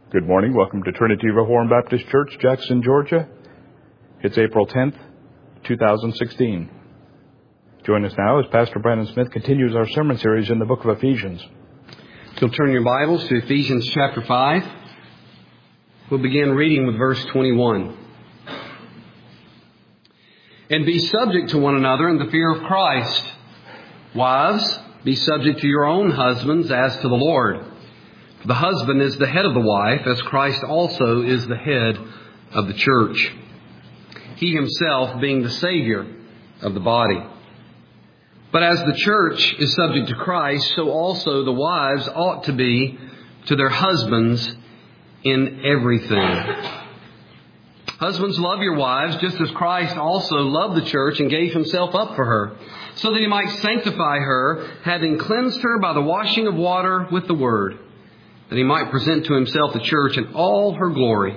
Good morning. Welcome to Trinity Reformed Baptist Church, Jackson, Georgia. It's April 10th, 2016. Join us now as Pastor Brandon Smith continues our sermon series in the book of Ephesians. So turn your Bibles to Ephesians chapter 5. We'll begin reading with verse 21. And be subject to one another in the fear of Christ. Wives, be subject to your own husbands as to the Lord. For the husband is the head of the wife, as Christ also is the head of the church. He himself being the Savior of the body. But as the church is subject to Christ, so also the wives ought to be to their husbands in everything. Husbands, love your wives, just as Christ also loved the church and gave himself up for her, so that he might sanctify her, having cleansed her by the washing of water with the word, that he might present to himself the church in all her glory,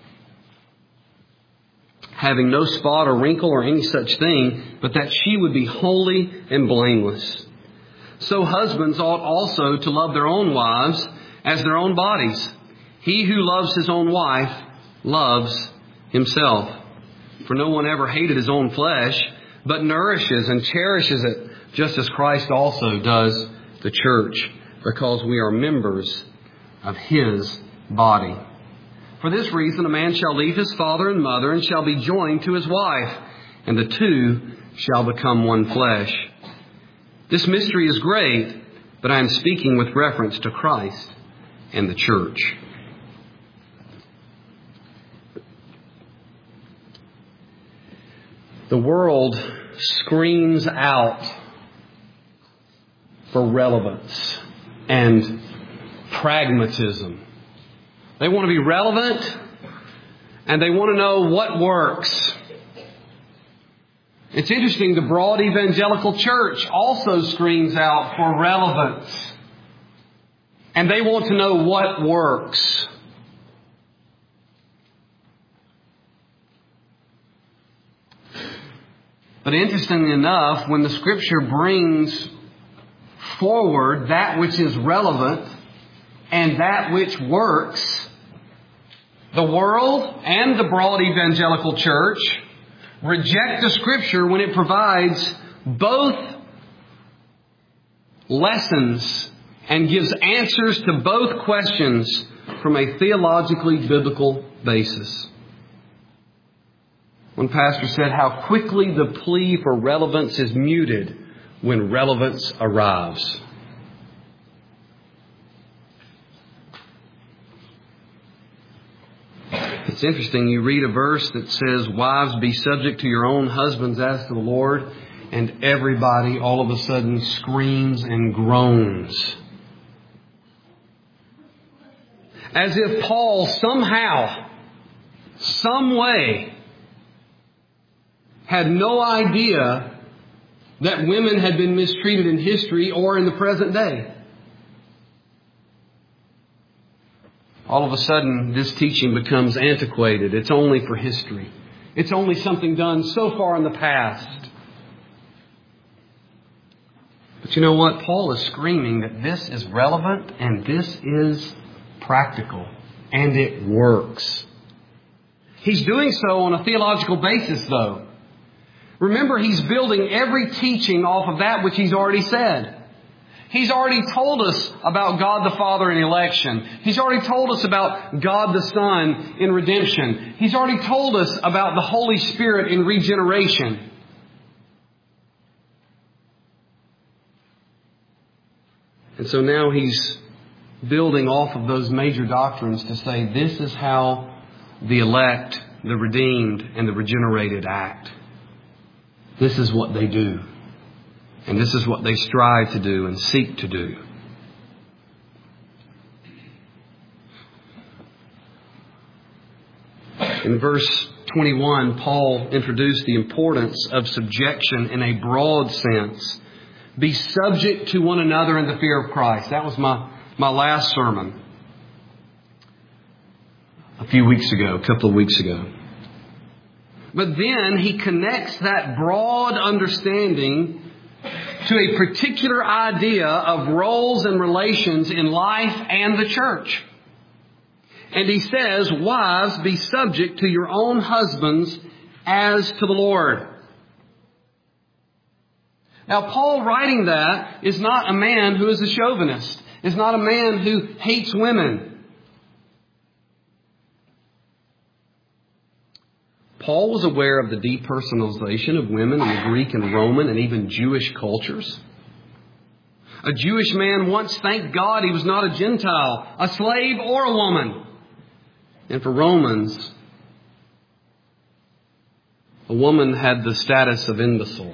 having no spot or wrinkle or any such thing, but that she would be holy and blameless. So husbands ought also to love their own wives as their own bodies. He who loves his own wife loves himself. For no one ever hated his own flesh, but nourishes and cherishes it, just as Christ also does the church, because we are members of his body. For this reason, a man shall leave his father and mother and shall be joined to his wife, and the two shall become one flesh. This mystery is great, but I am speaking with reference to Christ and the church. The world screams out for relevance and pragmatism. They want to be relevant and they want to know what works. It's interesting, the broad evangelical church also screams out for relevance and they want to know what works. But interestingly enough, when the Scripture brings forward that which is relevant and that which works, the world and the broad evangelical church reject the Scripture when it provides both lessons and gives answers to both questions from a theologically biblical basis. One pastor said how quickly the plea for relevance is muted when relevance arrives. It's interesting, you read a verse that says, wives, be subject to your own husbands as to the Lord, and everybody all of a sudden screams and groans. As if Paul somehow, some way, had no idea that women had been mistreated in history or in the present day. All of a sudden, this teaching becomes antiquated. It's only for history. It's only something done so far in the past. But you know what? Paul is screaming that this is relevant and this is practical. And it works. He's doing so on a theological basis, though. Remember, he's building every teaching off of that which he's already said. He's already told us about God the Father in election. He's already told us about God the Son in redemption. He's already told us about the Holy Spirit in regeneration. And so now he's building off of those major doctrines to say this is how the elect, the redeemed, and the regenerated act. This is what they do. And this is what they strive to do and seek to do. In verse 21, Paul introduced the importance of subjection in a broad sense. Be subject to one another in the fear of Christ. That was my last sermon a couple of weeks ago. But then he connects that broad understanding to a particular idea of roles and relations in life and the church. And he says, wives, be subject to your own husbands as to the Lord. Now, Paul writing that is not a man who is a chauvinist. Is not a man who hates women. Paul was aware of the depersonalization of women in the Greek and Roman and even Jewish cultures. A Jewish man once thanked God he was not a Gentile, a slave or a woman. And for Romans, a woman had the status of imbecile.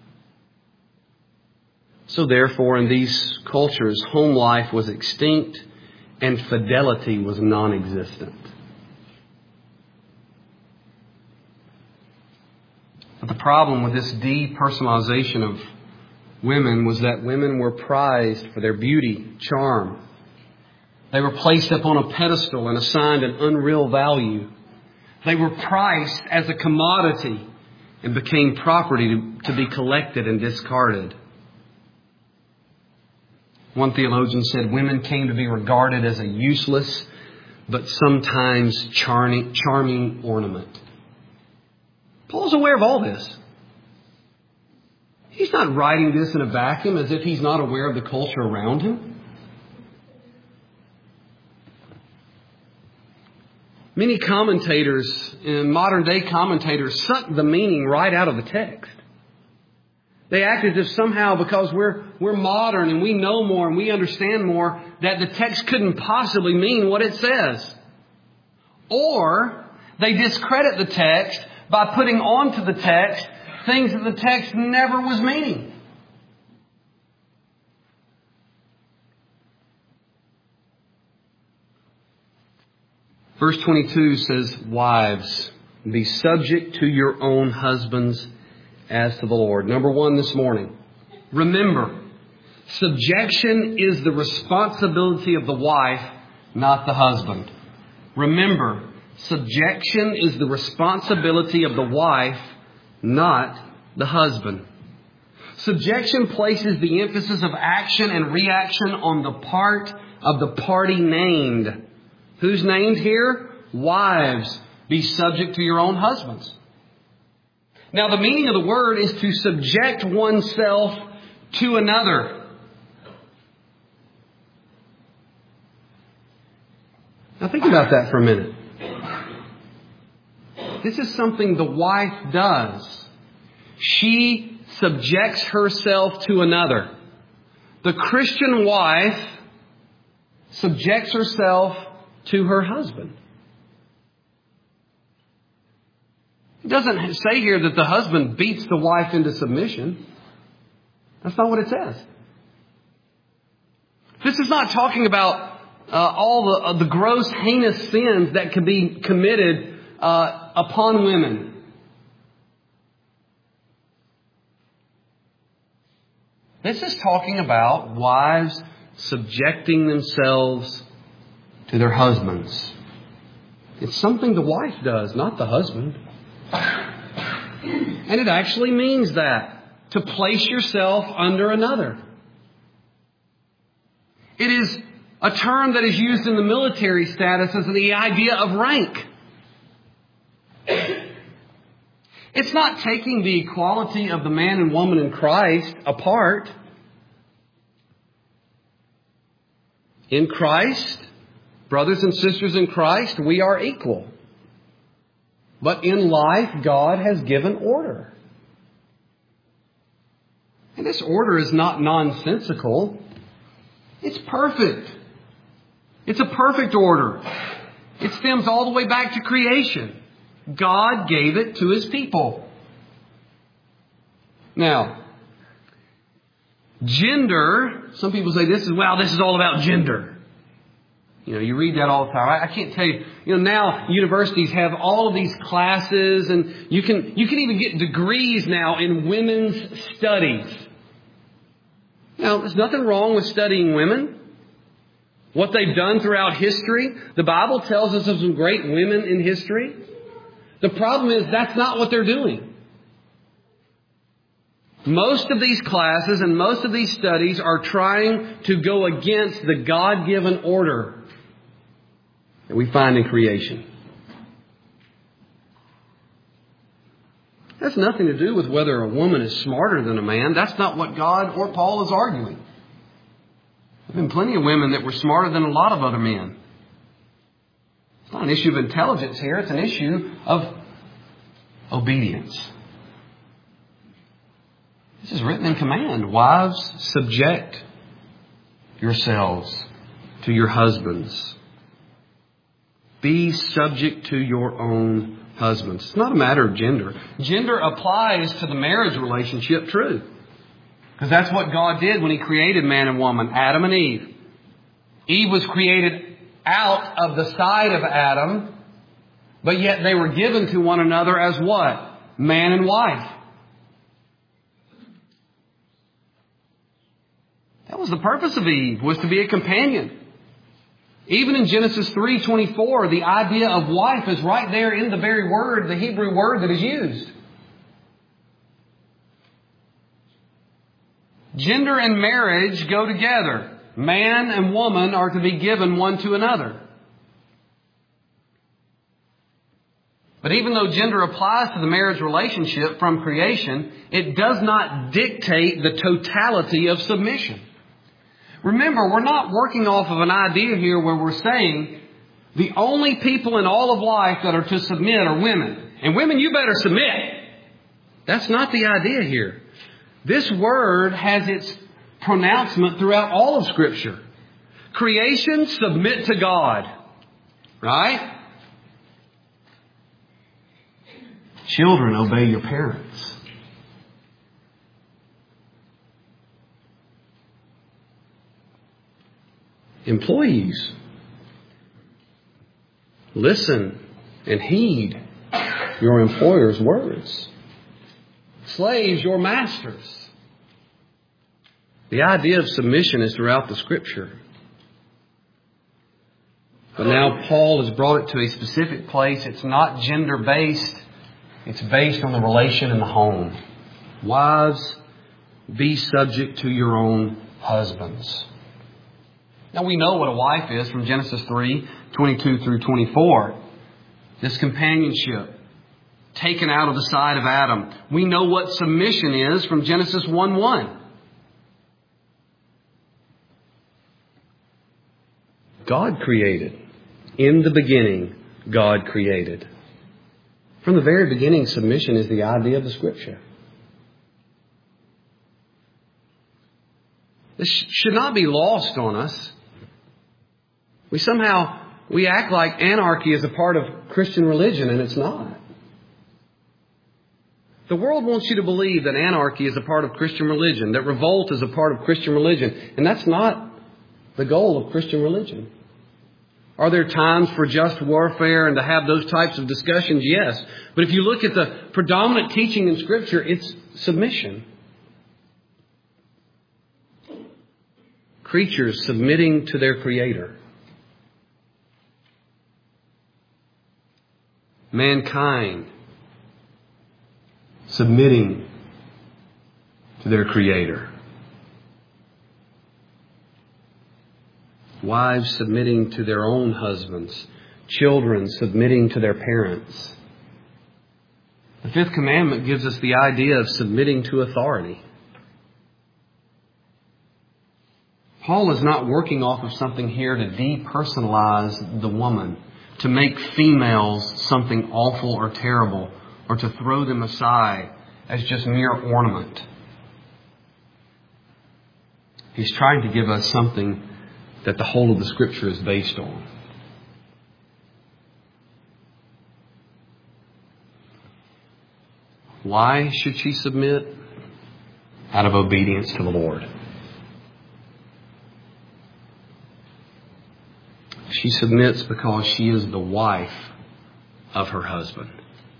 So therefore, in these cultures, home life was extinct and fidelity was non-existent. But the problem with this depersonalization of women was that women were prized for their beauty, charm. They were placed up on a pedestal and assigned an unreal value. They were priced as a commodity and became property to be collected and discarded. One theologian said women came to be regarded as a useless but sometimes charming ornament. Paul's aware of all this. He's not writing this in a vacuum as if he's not aware of the culture around him. Many commentators, modern day commentators, suck the meaning right out of the text. They act as if somehow because we're modern and we know more and we understand more that the text couldn't possibly mean what it says. Or they discredit the text by putting onto the text things that the text never was meaning. Verse 22 says, wives, be subject to your own husbands as to the Lord. Number one this morning, remember, subjection is the responsibility of the wife, not the husband. Remember, subjection is the responsibility of the wife, not the husband. Subjection places the emphasis of action and reaction on the part of the party named. Who's named here? Wives, be subject to your own husbands. Now, the meaning of the word is to subject oneself to another. Now, think about that for a minute. This is something the wife does. She subjects herself to another. The Christian wife subjects herself to her husband. It doesn't say here that the husband beats the wife into submission. That's not what it says. This is not talking about all the gross, heinous sins that can be committed upon women. This is talking about wives subjecting themselves to their husbands. It's something the wife does, not the husband. And it actually means that, to place yourself under another. It is a term that is used in the military status as the idea of rank. It's not taking the equality of the man and woman in Christ apart. In Christ, brothers and sisters in Christ, we are equal. But in life, God has given order. And this order is not nonsensical. It's perfect. It's a perfect order. It stems all the way back to creation. God gave it to His people. Now, gender, some people say this is all about gender. You read that all the time. I can't tell you. Now universities have all of these classes, and you can even get degrees now in women's studies. Now, there's nothing wrong with studying women. What they've done throughout history. The Bible tells us of some great women in history. The problem is that's not what they're doing. Most of these classes and most of these studies are trying to go against the God-given order. that we find in creation. It has nothing to do with whether a woman is smarter than a man. That's not what God or Paul is arguing. There have been plenty of women that were smarter than a lot of other men. It's not an issue of intelligence here. It's an issue of obedience. This is written in command. Wives, subject yourselves to your husbands. Be subject to your own husbands. It's not a matter of gender. Gender applies to the marriage relationship, true. Because that's what God did when He created man and woman, Adam and Eve. Eve was created out of the side of Adam, but yet they were given to one another as what? Man and wife. That was the purpose of Eve, was to be a companion. Even in Genesis 3:24, the idea of wife is right there in the very word, the Hebrew word that is used. Gender and marriage go together. Man and woman are to be given one to another. But even though gender applies to the marriage relationship from creation, it does not dictate the totality of submission. Remember, we're not working off of an idea here where we're saying the only people in all of life that are to submit are women. And women, you better submit. That's not the idea here. This word has its pronouncement throughout all of Scripture. Creation, submit to God. Right? Children, obey your parents. Employees, listen and heed your employer's words. Slaves, your masters. The idea of submission is throughout the Scripture. But now Paul has brought it to a specific place. It's not gender-based. It's based on the relation in the home. Wives, be subject to your own husbands. Now we know what a wife is from Genesis 3:22 through 24. This companionship taken out of the side of Adam. We know what submission is from Genesis 1:1. God created. In the beginning, God created. From the very beginning, submission is the idea of the Scripture. This should not be lost on us. We act like anarchy is a part of Christian religion, and it's not. The world wants you to believe that anarchy is a part of Christian religion, that revolt is a part of Christian religion, and that's not the goal of Christian religion. Are there times for just warfare and to have those types of discussions? Yes. But if you look at the predominant teaching in Scripture, it's submission. Creatures submitting to their Creator. Mankind submitting to their Creator. Wives submitting to their own husbands. Children submitting to their parents. The fifth commandment gives us the idea of submitting to authority. Paul is not working off of something here to depersonalize the woman, to make females something awful or terrible, or to throw them aside as just mere ornament. He's trying to give us something that the whole of the Scripture is based on. Why should she submit? Out of obedience to the Lord. She submits because she is the wife of her husband.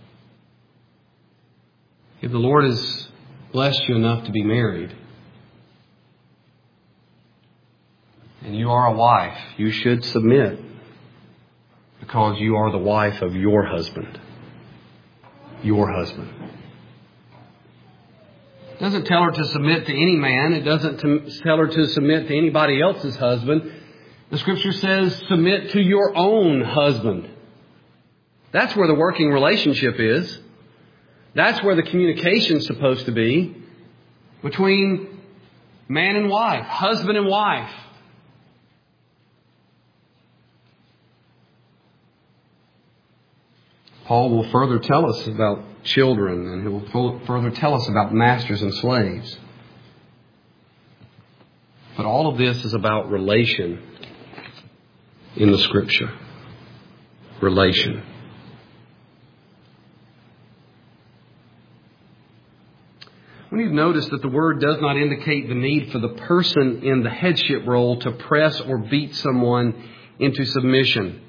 If the Lord has blessed you enough to be married, and you are a wife, you should submit because you are the wife of your husband. Your husband. It doesn't tell her to submit to any man. It doesn't tell her to submit to anybody else's husband. The Scripture says, submit to your own husband. That's where the working relationship is. That's where the communication is supposed to be between man and wife, husband and wife. Paul will further tell us about children, and he will further tell us about masters and slaves. But all of this is about relation in the Scripture. Relation. We need to notice that the Word does not indicate the need for the person in the headship role to press or beat someone into submission.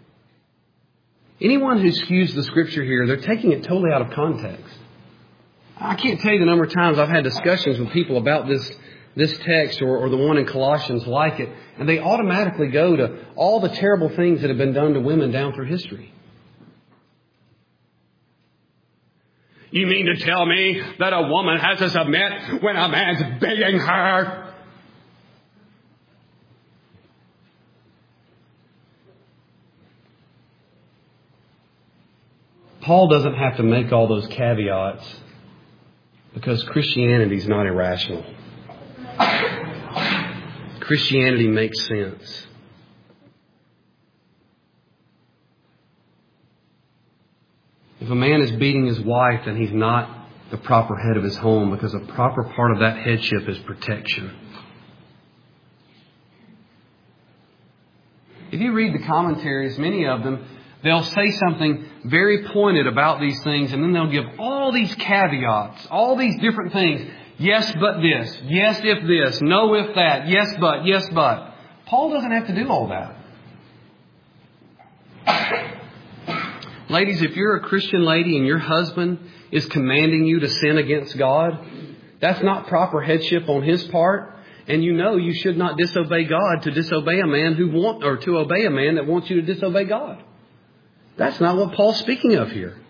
Anyone who skews the Scripture here, they're taking it totally out of context. I can't tell you the number of times I've had discussions with people about this text or the one in Colossians like it, and they automatically go to all the terrible things that have been done to women down through history. You mean to tell me that a woman has to submit when a man's beating her? Paul doesn't have to make all those caveats because Christianity is not irrational. Christianity makes sense. If a man is beating his wife, then he's not the proper head of his home, because a proper part of that headship is protection. If you read the commentaries, many of them, they'll say something very pointed about these things, and then they'll give all these caveats, all these different things. Yes, but this. Yes, if this. No, if that. Yes, but. Yes, but. Paul doesn't have to do all that. Ladies, if you're a Christian lady and your husband is commanding you to sin against God, that's not proper headship on his part. And you know you should not disobey God to disobey a man to obey a man that wants you to disobey God. That's not what Paul's speaking of here.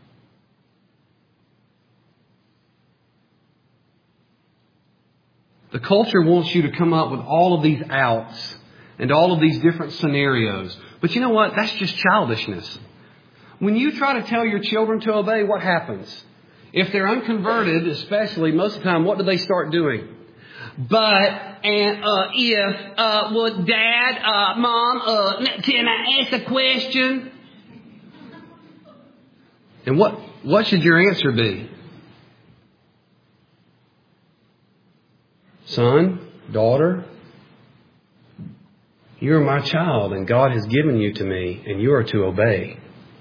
The culture wants you to come up with all of these outs and all of these different scenarios. But you know what? That's just childishness. When you try to tell your children to obey, what happens? If they're unconverted, especially, most of the time, what do they start doing? But, and, if, well, Dad, Mom, can I ask a question? And what should your answer be? Son, daughter, you are my child, and God has given you to me, and you are to obey.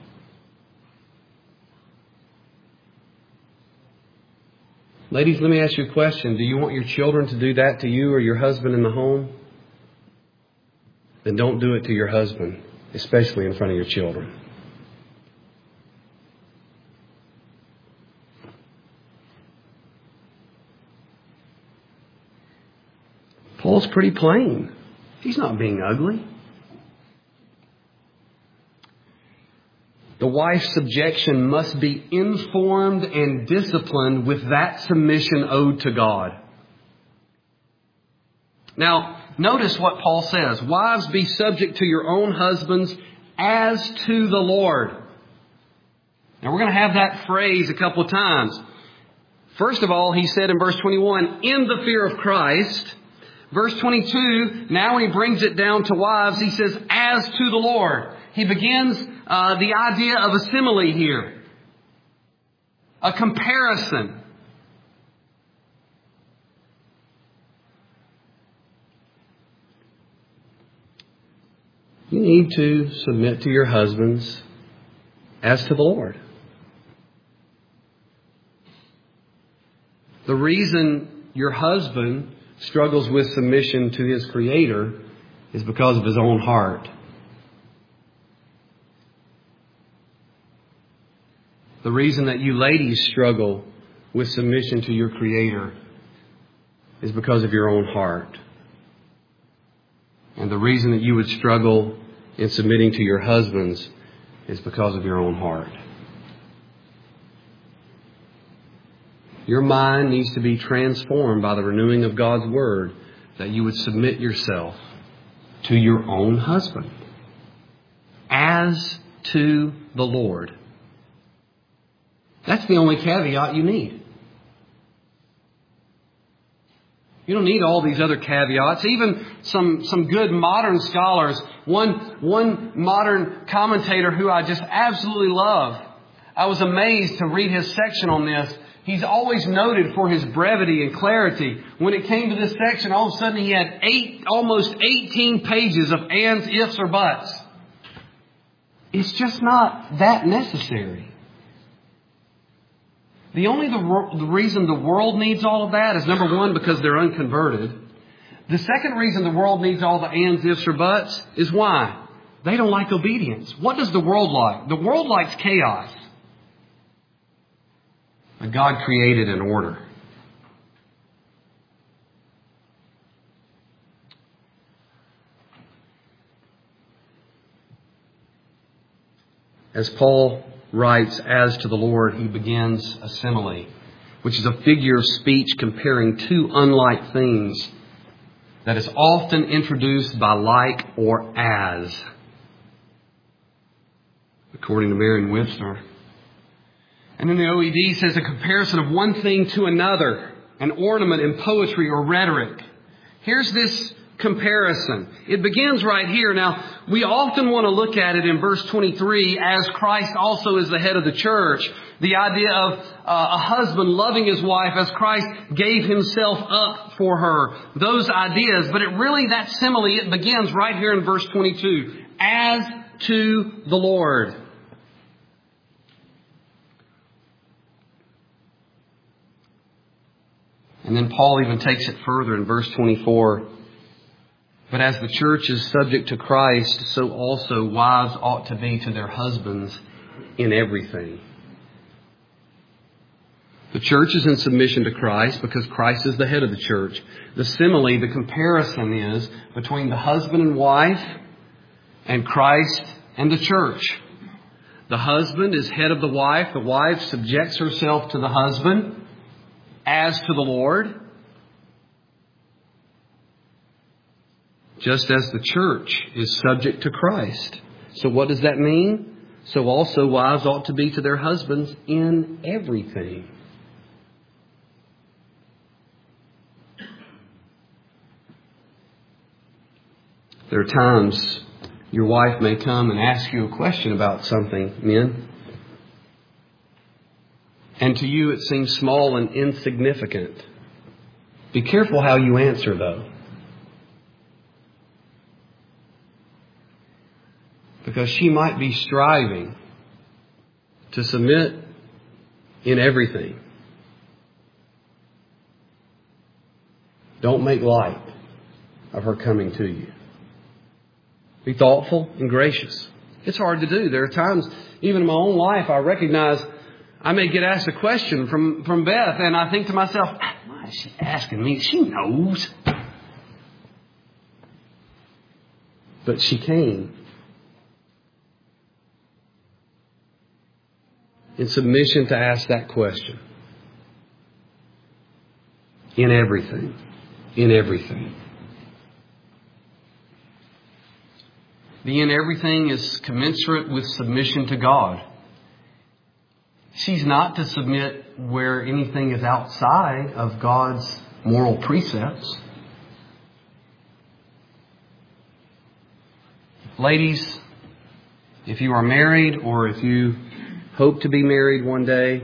Ladies, let me ask you a question. Do you want your children to do that to you or your husband in the home? Then don't do it to your husband, especially in front of your children. Paul's pretty plain. He's not being ugly. The wife's subjection must be informed and disciplined with that submission owed to God. Now, notice what Paul says. Wives, be subject to your own husbands as to the Lord. Now, we're going to have that phrase a couple of times. First of all, he said in verse 21, in the fear of Christ. Verse 22, now when he brings it down to wives, he says, as to the Lord. He begins the idea of a simile here. A comparison. You need to submit to your husbands as to the Lord. The reason your husband struggles with submission to his Creator is because of his own heart. The reason that you ladies struggle with submission to your Creator is because of your own heart. And the reason that you would struggle in submitting to your husbands is because of your own heart. Your mind needs to be transformed by the renewing of God's Word, that you would submit yourself to your own husband, as to the Lord. That's the only caveat you need. You don't need all these other caveats. Even some good modern scholars, one modern commentator who I just absolutely love, I was amazed to read his section on this. He's always noted for his brevity and clarity. When it came to this section, all of a sudden he had almost 18 pages of ands, ifs, or buts. It's just not that necessary. The reason the world needs all of that is, number one, because they're unconverted. The second reason the world needs all the ands, ifs, or buts is why? They don't like obedience. What does the world like? The world likes chaos. But God created an order. As Paul writes, as to the Lord, he begins a simile, which is a figure of speech comparing two unlike things that is often introduced by like or as, according to Merriam-Webster. And then the OED says a comparison of one thing to another, an ornament in poetry or rhetoric. Here's this comparison. It begins right here. Now, we often want to look at it in verse 23, as Christ also is the head of the church. The idea of a husband loving his wife as Christ gave himself up for her. Those ideas. But that simile, it begins right here in verse 22. As to the Lord. And then Paul even takes it further in verse 24. But as the church is subject to Christ, so also wives ought to be to their husbands in everything. The church is in submission to Christ because Christ is the head of the church. The simile, the comparison is between the husband and wife and Christ and the church. The husband is head of the wife. The wife subjects herself to the husband as to the Lord. Just as the church is subject to Christ. So what does that mean? So also wives ought to be to their husbands in everything. There are times your wife may come and ask you a question about something, men. And to you it seems small and insignificant. Be careful how you answer, though. Because she might be striving to submit in everything. Don't make light of her coming to you. Be thoughtful and gracious. It's hard to do. There are times, even in my own life, I recognize I may get asked a question from Beth, and I think to myself, why is she asking me? She knows. But she came in submission to ask that question. In everything. In everything. The in everything is commensurate with submission to God. She's not to submit where anything is outside of God's moral precepts. Ladies, if you are married or if you hope to be married one day,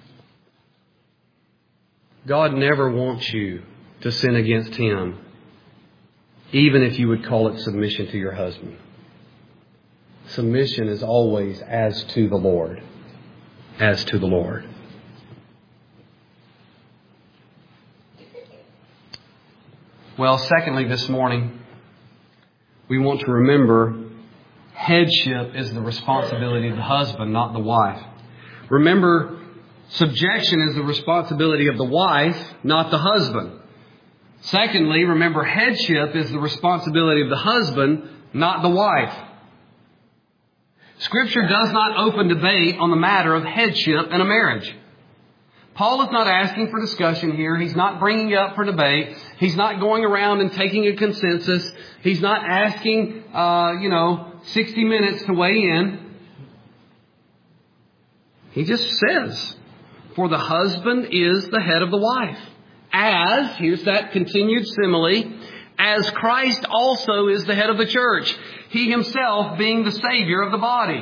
God never wants you to sin against Him, even if you would call it submission to your husband. Submission is always as to the Lord. As to the Lord. Well, secondly, this morning, we want to remember headship is the responsibility of the husband, not the wife. Remember, subjection is the responsibility of the wife, not the husband. Secondly, remember, headship is the responsibility of the husband, not the wife. Scripture does not open debate on the matter of headship in a marriage. Paul is not asking for discussion here. He's not bringing it up for debate. He's not going around and taking a consensus. He's not asking, 60 minutes to weigh in. He just says, for the husband is the head of the wife. As, here's that continued simile, as Christ also is the head of the church, He Himself being the Savior of the body.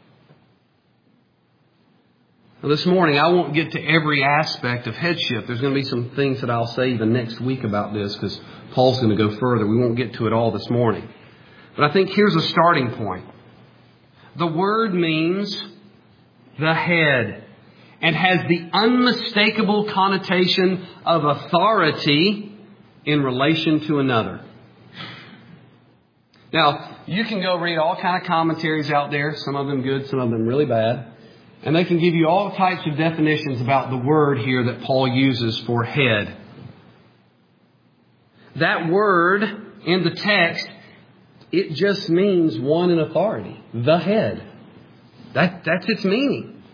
Now, this morning, I won't get to every aspect of headship. There's going to be some things that I'll say even next week about this because Paul's going to go further. We won't get to it all this morning. But I think here's a starting point. The word means the head and has the unmistakable connotation of authority in relation to another. Now, you can go read all kind of commentaries out there, some of them good, some of them really bad. And they can give you all types of definitions about the word here that Paul uses for head. That word in the text, it just means one in authority. The head. That's its meaning.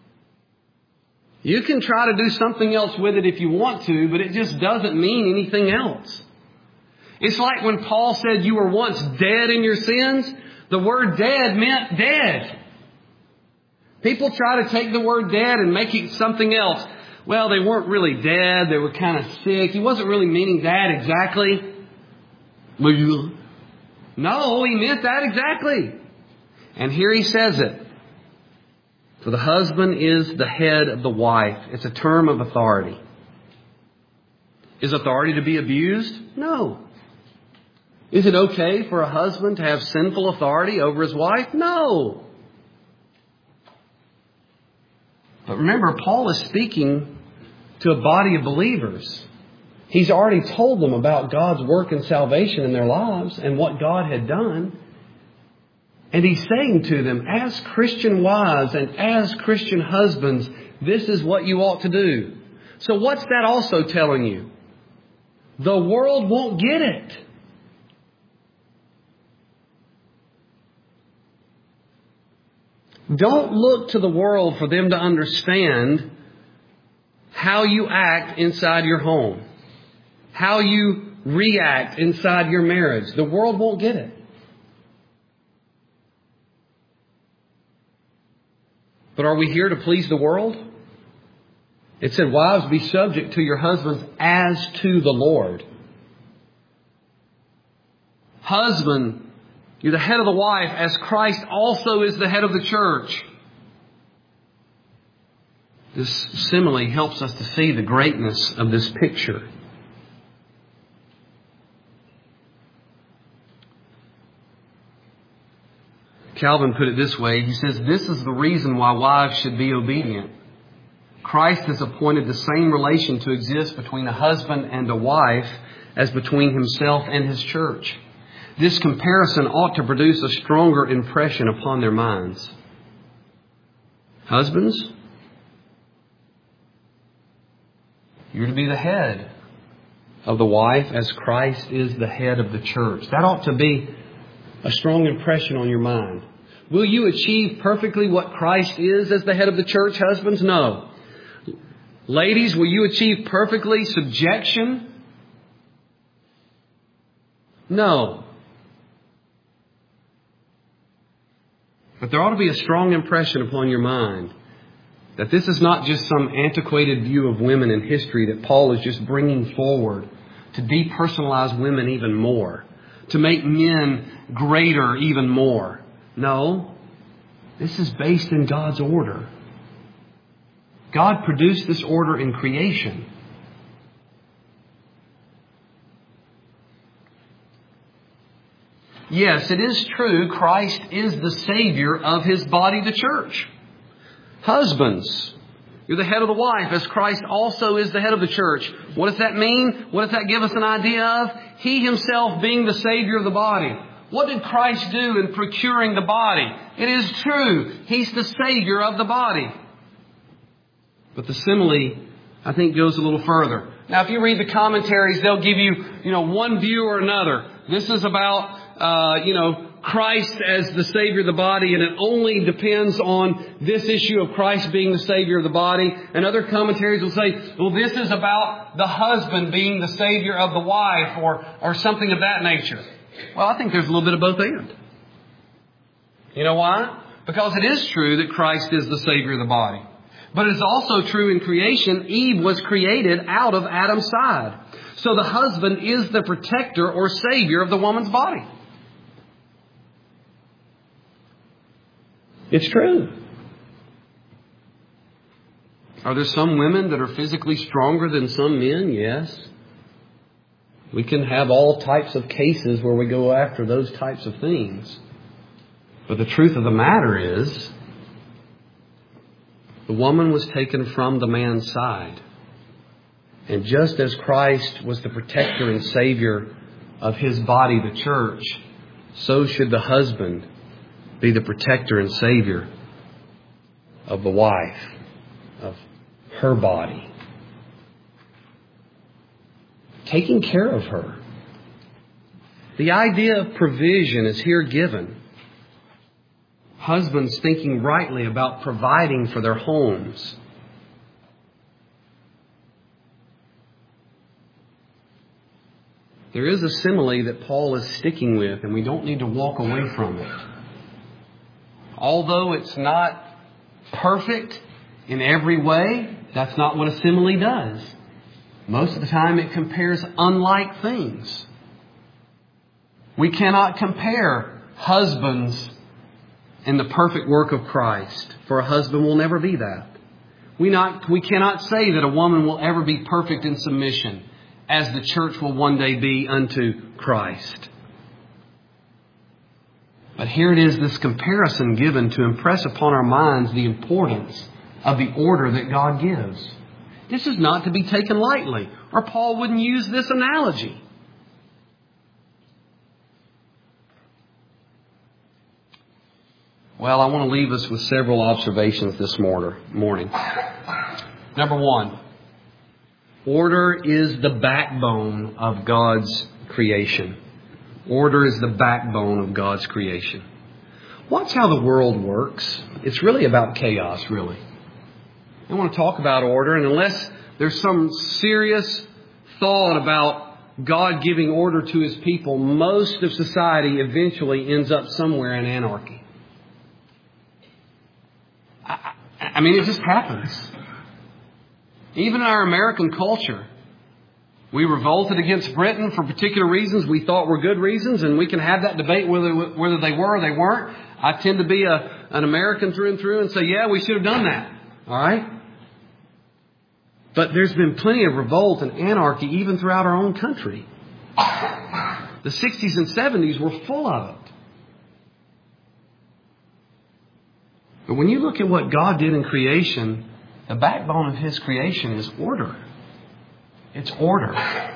You can try to do something else with it if you want to, but it just doesn't mean anything else. It's like when Paul said you were once dead in your sins. The word dead meant dead. People try to take the word dead and make it something else. Well, they weren't really dead. They were kind of sick. He wasn't really meaning that exactly. No, he meant that exactly. And here he says it. For the husband is the head of the wife. It's a term of authority. Is authority to be abused? No. Is it okay for a husband to have sinful authority over his wife? No. But remember, Paul is speaking to a body of believers. He's already told them about God's work and salvation in their lives and what God had done. And he's saying to them, as Christian wives and as Christian husbands, this is what you ought to do. So what's that also telling you? The world won't get it. Don't look to the world for them to understand how you act inside your home, how you react inside your marriage. The world won't get it. But are we here to please the world? It said, wives, be subject to your husbands as to the Lord. Husband, you're the head of the wife, as Christ also is the head of the church. This simile helps us to see the greatness of this picture. Calvin put it this way. He says, this is the reason why wives should be obedient. Christ has appointed the same relation to exist between a husband and a wife as between Himself and His church. This comparison ought to produce a stronger impression upon their minds. Husbands, you're to be the head of the wife as Christ is the head of the church. That ought to be a strong impression on your mind. Will you achieve perfectly what Christ is as the head of the church, husbands? No. Ladies, will you achieve perfectly subjection? No. But there ought to be a strong impression upon your mind that this is not just some antiquated view of women in history that Paul is just bringing forward to depersonalize women even more, to make men greater even more. No, this is based in God's order. God produced this order in creation. Yes, it is true, Christ is the Savior of His body, the church. Husbands, you're the head of the wife, as Christ also is the head of the church. What does that mean? What does that give us an idea of? He Himself being the Savior of the body. What did Christ do in procuring the body? It is true, He's the Savior of the body. But the simile, I think, goes a little further. Now, if you read the commentaries, they'll give you, one view or another. This is about, Christ as the Savior of the body, and it only depends on this issue of Christ being the Savior of the body. And other commentaries will say, well, this is about the husband being the Savior of the wife, or something of that nature. Well, I think there's a little bit of both and. You know why? Because it is true that Christ is the Savior of the body. But it's also true in creation. Eve was created out of Adam's side. So the husband is the protector or Savior of the woman's body. It's true. Are there some women that are physically stronger than some men? Yes. We can have all types of cases where we go after those types of things. But the truth of the matter is, the woman was taken from the man's side. And just as Christ was the protector and Savior of His body, the church, so should the husband be the protector and Savior of the wife, of her body. Taking care of her. The idea of provision is here given. Husbands thinking rightly about providing for their homes. There is a simile that Paul is sticking with, and we don't need to walk away from it. Although it's not perfect in every way, that's not what a simile does. Most of the time it compares unlike things. We cannot compare husbands in the perfect work of Christ, for a husband will never be that. We cannot say that a woman will ever be perfect in submission, as the church will one day be unto Christ. But here it is, this comparison given to impress upon our minds the importance of the order that God gives. This is not to be taken lightly, or Paul wouldn't use this analogy. Well, I want to leave us with several observations this morning. Number one, order is the backbone of God's creation. Order is the backbone of God's creation. Watch how the world works. It's really about chaos, really. I want to talk about order, and unless there's some serious thought about God giving order to His people, most of society eventually ends up somewhere in anarchy. I mean, it just happens. Even in our American culture, we revolted against Britain for particular reasons we thought were good reasons, and we can have that debate whether they were or they weren't. I tend to be an American through and through and say, yeah, we should have done that. All right? But there's been plenty of revolt and anarchy even throughout our own country. The 60s and 70s were full of it. But when you look at what God did in creation, the backbone of His creation is order. It's order.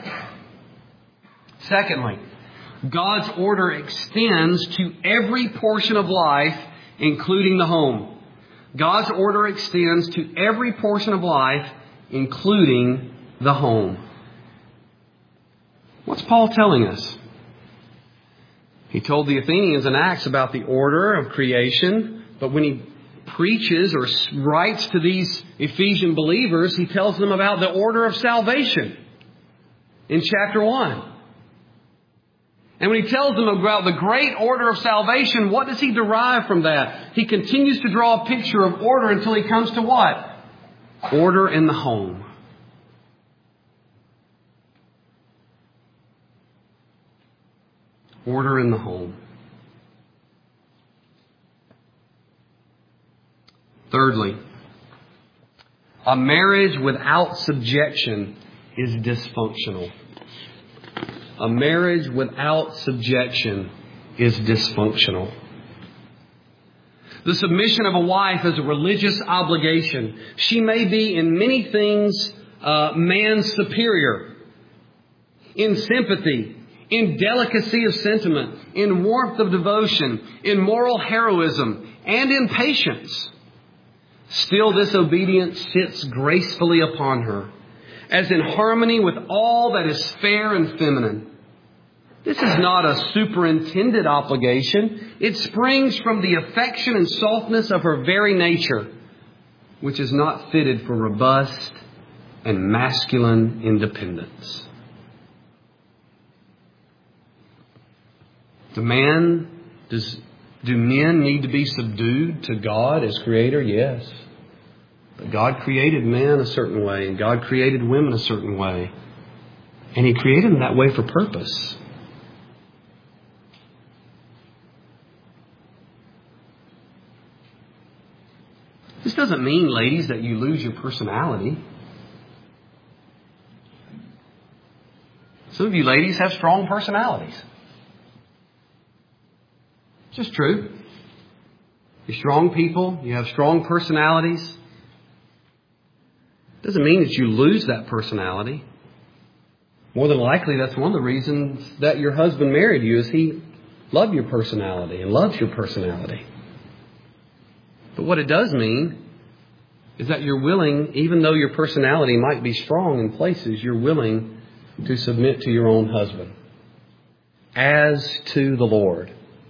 Secondly, God's order extends to every portion of life, including the home. God's order extends to every portion of life, including the home. What's Paul telling us? He told the Athenians in Acts about the order of creation, but when he preaches or writes to these Ephesian believers, he tells them about the order of salvation in chapter 1. And when he tells them about the great order of salvation, what does he derive from that? He continues to draw a picture of order until he comes to what? Order in the home. Order in the home. Thirdly, a marriage without subjection is dysfunctional. A marriage without subjection is dysfunctional. The submission of a wife is a religious obligation. She may be in many things man's superior. In sympathy, in delicacy of sentiment, in warmth of devotion, in moral heroism, and in patience. Still, this obedience sits gracefully upon her, as in harmony with all that is fair and feminine. This is not a superintended obligation. It springs from the affection and softness of her very nature, which is not fitted for robust and masculine independence. Do men need to be subdued to God as Creator? Yes. But God created men a certain way, and God created women a certain way. And He created them that way for purpose. This doesn't mean, ladies, that you lose your personality. Some of you ladies have strong personalities. It's just true. You're strong people. You have strong personalities. Doesn't mean that you lose that personality. More than likely, that's one of the reasons that your husband married you, is he loved your personality and loves your personality. But what it does mean is that you're willing, even though your personality might be strong in places, you're willing to submit to your own husband as to the Lord.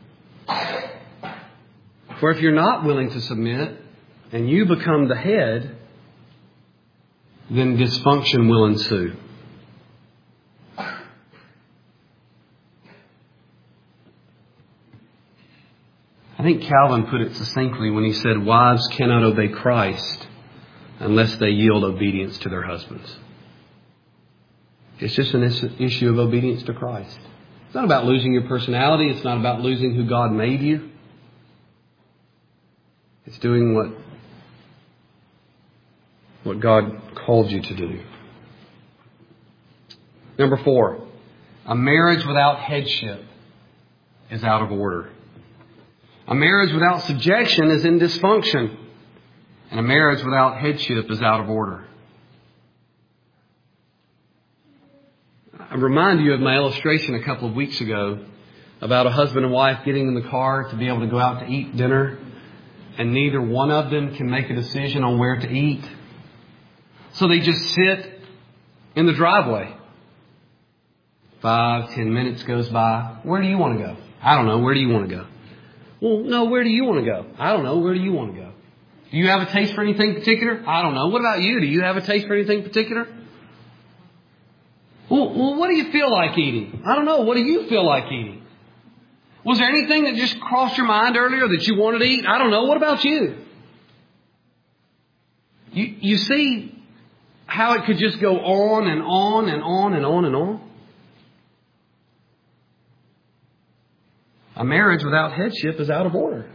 For if you're not willing to submit and you become the head, then dysfunction will ensue. I think Calvin put it succinctly when he said, wives cannot obey Christ unless they yield obedience to their husbands. It's just an issue of obedience to Christ. It's not about losing your personality. It's not about losing who God made you. It's doing what God called you to do. Number 4, a marriage without headship is out of order. A marriage without subjection is in dysfunction. And a marriage without headship is out of order. I remind you of my illustration a couple of weeks ago about a husband and wife getting in the car to be able to go out to eat dinner, and neither one of them can make a decision on where to eat. So they just sit in the driveway. 5-10 minutes goes by. Where do you want to go? I don't know. Where do you want to go? Well, no, where do you want to go? I don't know. Where do you want to go? Do you have a taste for anything particular? I don't know. What about you? Do you have a taste for anything particular? Well, what do you feel like eating? I don't know. What do you feel like eating? Was there anything that just crossed your mind earlier that you wanted to eat? I don't know. What about you? You see how it could just go on and on and on and on and on? A marriage without headship is out of order.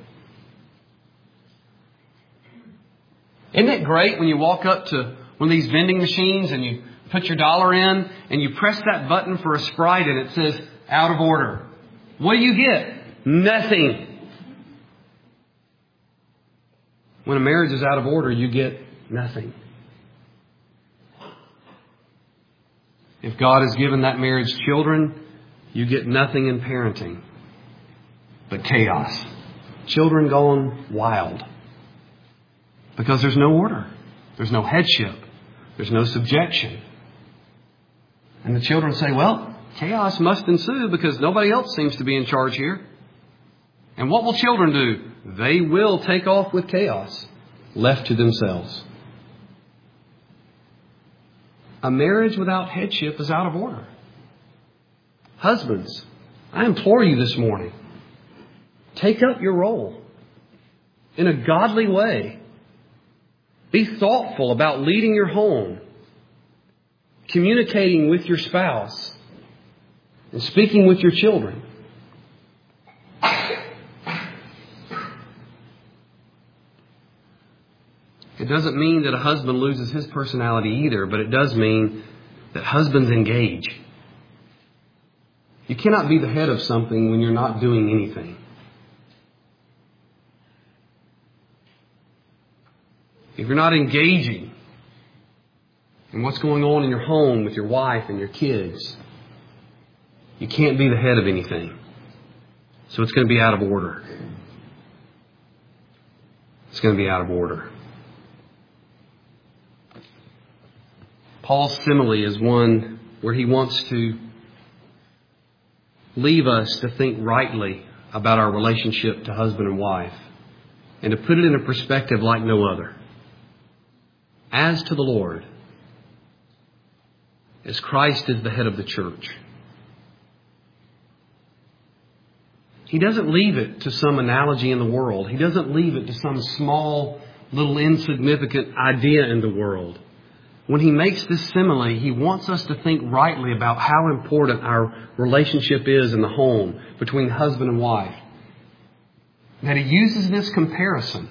Isn't it great when you walk up to one of these vending machines and you put your dollar in and you press that button for a Sprite and it says out of order? What do you get? Nothing. When a marriage is out of order, you get nothing. If God has given that marriage children, you get nothing in parenting but chaos. Children going wild. Because there's no order. There's no headship. There's no subjection. And the children say, well, chaos must ensue because nobody else seems to be in charge here. And what will children do? They will take off with chaos, left to themselves. A marriage without headship is out of order. Husbands, I implore you this morning, take up your role in a godly way. Be thoughtful about leading your home, communicating with your spouse, and speaking with your children. It doesn't mean that a husband loses his personality either, but it does mean that husbands engage. You cannot be the head of something when you're not doing anything. If you're not engaging in what's going on in your home with your wife and your kids, you can't be the head of anything. So it's going to be out of order. It's going to be out of order. Paul's simile is one where he wants to leave us to think rightly about our relationship to husband and wife and to put it in a perspective like no other. As to the Lord, as Christ is the head of the church, He doesn't leave it to some analogy in the world. He doesn't leave it to some small, little insignificant idea in the world. When He makes this simile, He wants us to think rightly about how important our relationship is in the home between husband and wife. That He uses this comparison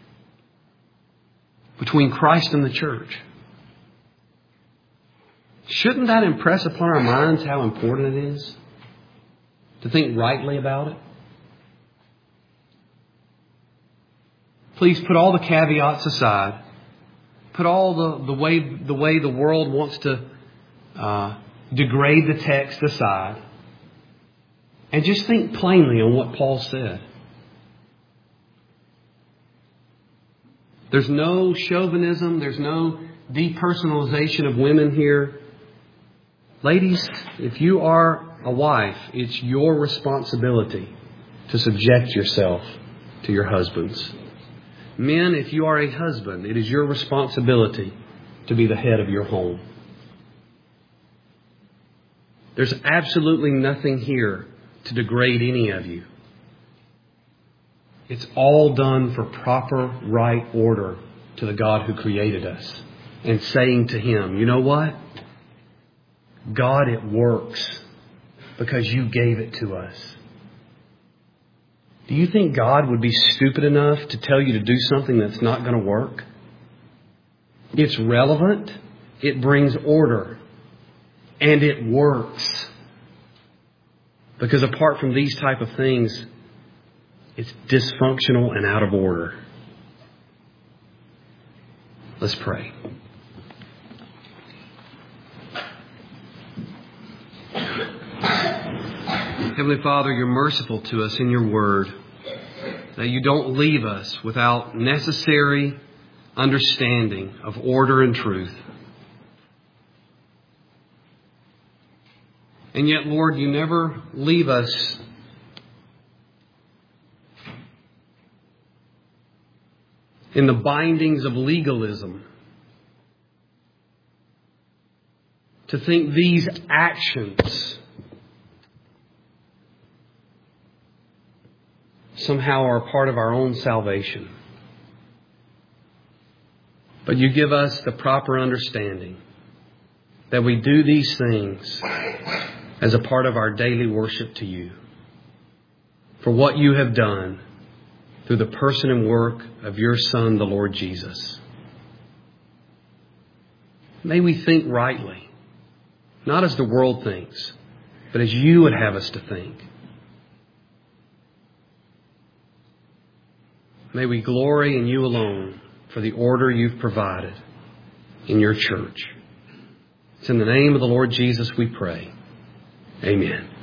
between Christ and the church. Shouldn't that impress upon our minds how important it is to think rightly about it? Please put all the caveats aside. Put all the way the world wants to degrade the text aside. And just think plainly on what Paul said. There's no chauvinism. There's no depersonalization of women here. Ladies, if you are a wife, it's your responsibility to subject yourself to your husbands. Men, if you are a husband, it is your responsibility to be the head of your home. There's absolutely nothing here to degrade any of you. It's all done for proper right order to the God who created us. And saying to Him, you know what? God, it works because you gave it to us. Do you think God would be stupid enough to tell you to do something that's not going to work? It's relevant. It brings order. And it works. Because apart from these type of things, it's dysfunctional and out of order. Let's pray. Heavenly Father, You're merciful to us in Your Word, that You don't leave us without necessary understanding of order and truth. And yet, Lord, You never leave us in the bindings of legalism to think these actions somehow are part of our own salvation. But You give us the proper understanding that we do these things as a part of our daily worship to You, for what You have done through the person and work of Your Son, the Lord Jesus. May we think rightly, not as the world thinks, but as You would have us to think. May we glory in You alone for the order You've provided in Your church. It's in the name of the Lord Jesus we pray. Amen.